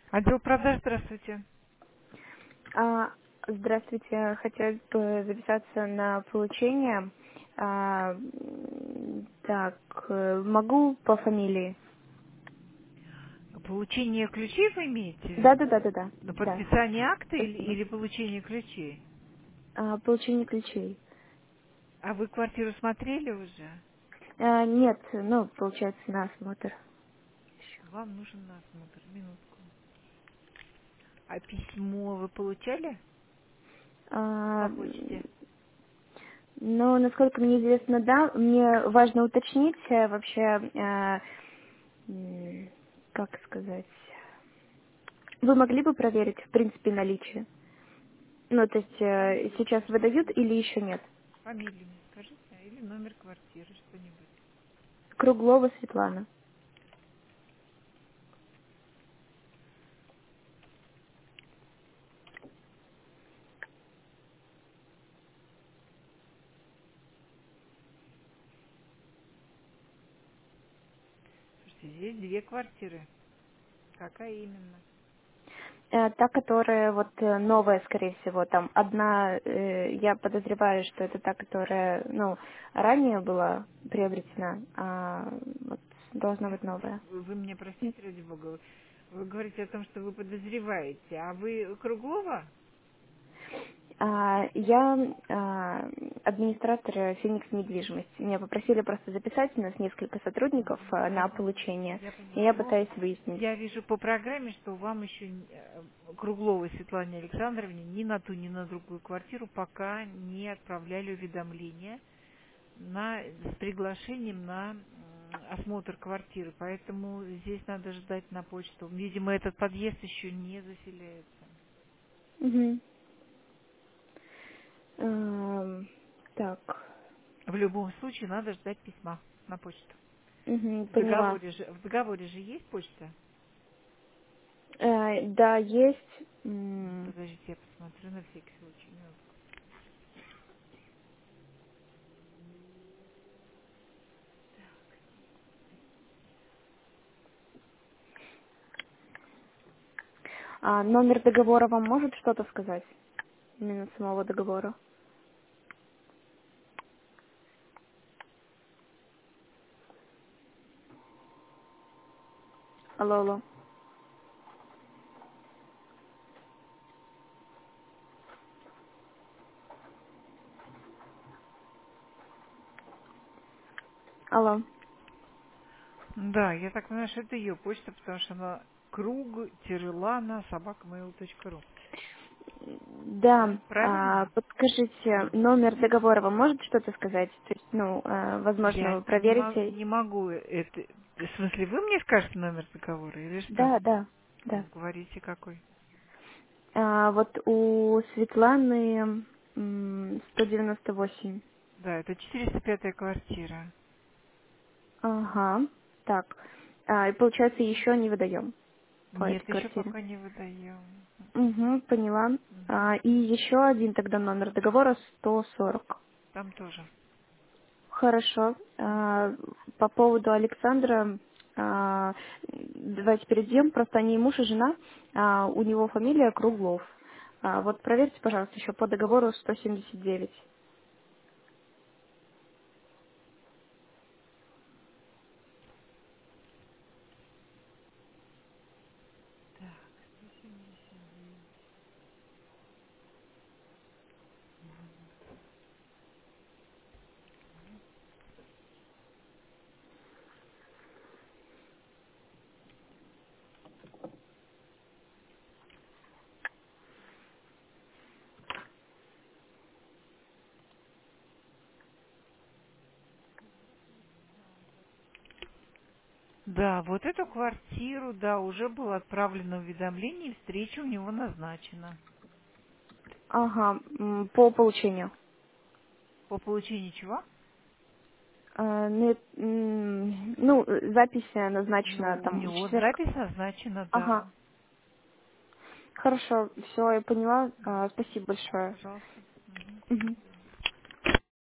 Отдел продаж, здравствуйте. А, Здравствуйте, хотелось бы записаться на получение. Так, могу по фамилии? Получение ключей вы имеете в Да, да, виду? да, да, да. На Да, подписание акта спасибо. или получение ключей? Получение ключей. А вы квартиру смотрели уже? Нет, ну, получается, на осмотр. Вам нужен на осмотр. Минутку. А письмо вы получали А, по почте? ну, насколько мне известно, да, мне важно уточнить вообще, как сказать, вы могли бы проверить, в принципе, наличие? Ну, то есть Фамилию сейчас скажите. выдают или еще нет? Фамилию мне скажите. Или номер квартиры, что-нибудь. Круглова Светлана. Слушайте, здесь две квартиры. Какая именно? Та, которая вот новая, скорее всего, там одна, я подозреваю, что это та, которая, ну, ранее была приобретена, а вот должна быть новая. Вы меня простите, ради бога. Вы говорите о том, что вы подозреваете. А вы Круглова? Я администратор Феникс недвижимости. Меня попросили просто записать, у нас несколько сотрудников Я на поняла. получение, Я и поняла. я Но пытаюсь выяснить. я вижу по программе, что вам еще Кругловой Светлане Александровне ни на ту, ни на другую квартиру пока не отправляли уведомления с приглашением на осмотр квартиры. Поэтому здесь надо ждать на почту. Видимо, этот подъезд еще не заселяется. Мгм. Эм, Так, В любом случае надо ждать письма на почту. поняла. В договоре же есть почта? Да, есть. Подождите, я посмотрю на всякий случай. Минутку. Номер договора вам может что-то сказать? Именно самого договора. Алло, алло. Алло. Да, я так понимаю, что это ее почта, потому что она kruг-lana@mail.ru. Да, Да? Правильно? подскажите, номер договора вам может что-то сказать? То есть, ну, возможно, Я вы проверите. не могу это... В смысле, вы мне скажете номер договора или что? Да, да, Ну, да. говорите, какой. Вот у Светланы 198. Да, это 405-я квартира. Ага, так. И получается, еще не выдаем по этой Нет, еще квартире. пока не выдаем. Угу, поняла. Мгм. И еще один тогда номер договора 140. Там тоже. Хорошо. По поводу Александра, давайте перейдем. Просто они муж и жена. У него фамилия Круглов. Вот проверьте, пожалуйста, еще по договору 179. Так, 179. Да, вот эту квартиру, да, уже было отправлено уведомление, и встреча у него назначена. Ага, по получению. По получению чего? Ну, запись назначена Ну, у там в него четверг. запись назначена, Ага, да. хорошо, все, я поняла. Спасибо большое. Пожалуйста. Мгм. Мгм.